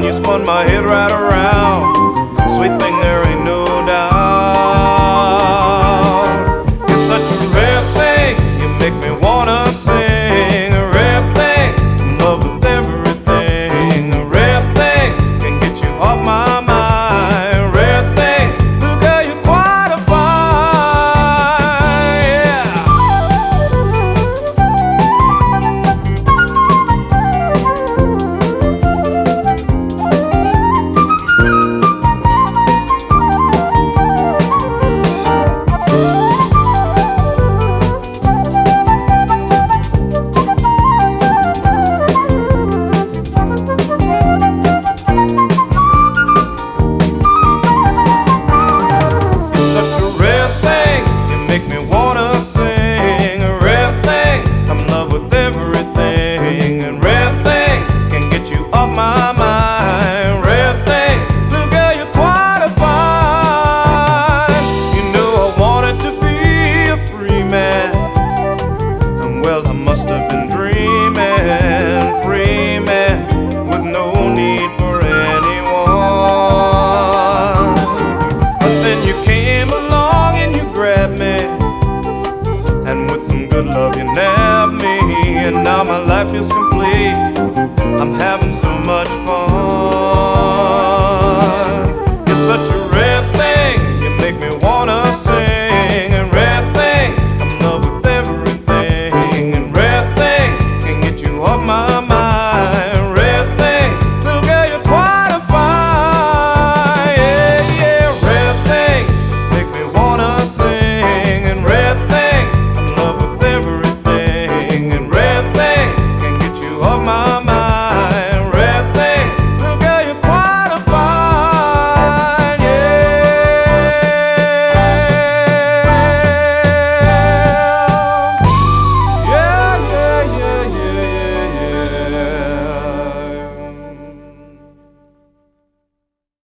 and you spun my head right around. Sweet thing, there ain't no doubt. You're such a rare thing, you make me wanna sing. A rare thing, in love with everything. A rare thing, can get you off my mind. A rare thing, little girl, you're quite a fine, yeah. Make me wanna sing. A rare thing, I'm in love with everything. And rare thing, can get you off my mind. Rare thing, little girl, you're quite a fine. You know I wanted to be a free man, and well, I must have been dreaming. Free man, with no need for anyone. But then you came along and you grabbed me, and with some good love you nabbed me, and now my life is complete. I'm having so much fun.